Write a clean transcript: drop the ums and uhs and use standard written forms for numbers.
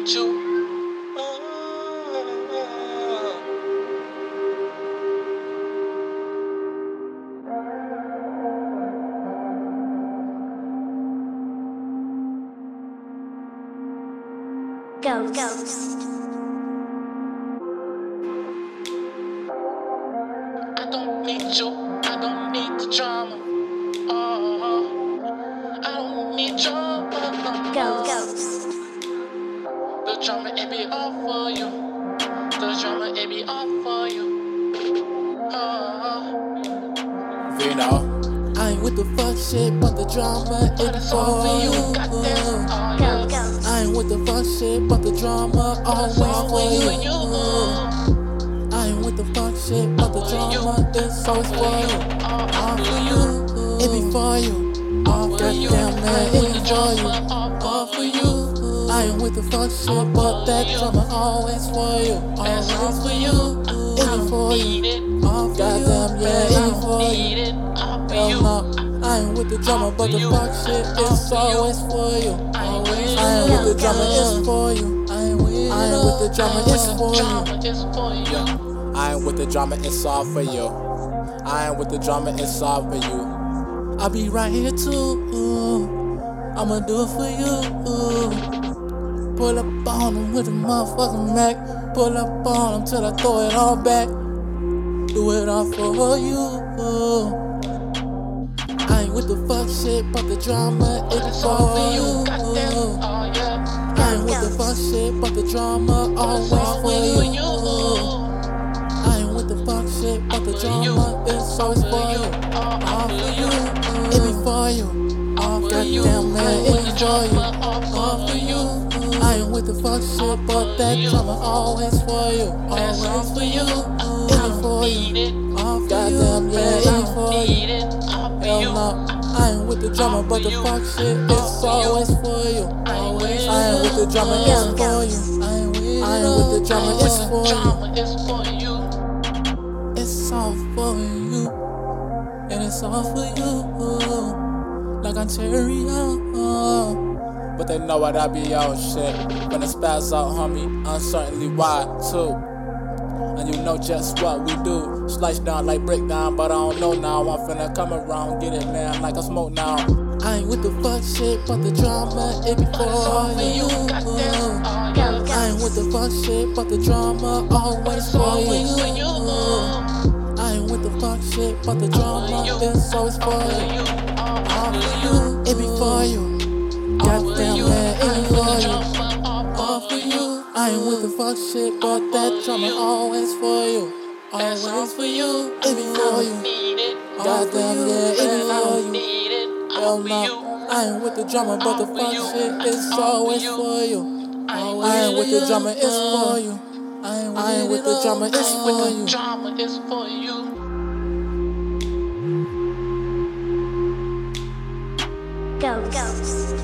need you. Ghost. I don't need you. I don't need the drama. I don't need drama. Ghost. The drama, it be all for you. The drama, it be all for you. Vino. I ain't with the fuck shit, but the drama is for you. Ghost. I ain't with the fuck shit, but the drama always for you. I ain't with the fuck shit, but the drama is always for you. All for you, it be for you. All goddamn man, it be for you. All for you. I ain't with the fuck shit, but that drama always for you. Always for you, it be for you. All goddamn yeah, it be for you. Hell no, I ain't with the drama, but the fuck shit is always for you. Always. I ain't with the drama, it's for you. I ain't with the drama, it's for you. I ain't with the drama, it's all for you. I ain't with the drama, it's all for you. I'll be right here too. I'ma do it for you. Pull up on them with the motherfucking Mac. Pull up on them till I throw it all back. Do it all for you. I ain't with the fuck shit, but the drama is for you. I ain't with the fuck shit, but the drama always for you. I ain't with the fuck shit, but the drama is always for you. All for you, it be for you. All goddamn man, it be for you. All for you. I ain't with the fuck shit, but that drama always for you. Always for you, it be for you. All goddamn yeah, it be for you. Hell no, I ain't with the drama, but the fuck shit is always for you. Always. I ain't with the drama, it's for you. I ain't with the drama, it's for you. It's all for you, and it's all for you. Like Ontario, but they know what I be on shit. When it spaz out, homie, uncertainly why too. And you know just what we do. Slice down like breakdown, but I don't know now. I'm finna come around, get it, man, like I smoke now. I ain't with the fuck shit, but the drama, it be for you. I ain't with the fuck shit, but the drama always for you. I ain't with the fuck shit, but the drama is always for you. All for you, it be for you. Goddamn man, it be for you. All for you. I ain't with the fuck shit, but that drama always for you. Always for you, it be for you. Goddamn yeah, it be for you. Hell no, I ain't with the drama, but the fuck shit is always for you. I ain't with the drama, it's for you. I ain't with the drama, it's for you. Drama is for you. Ghost.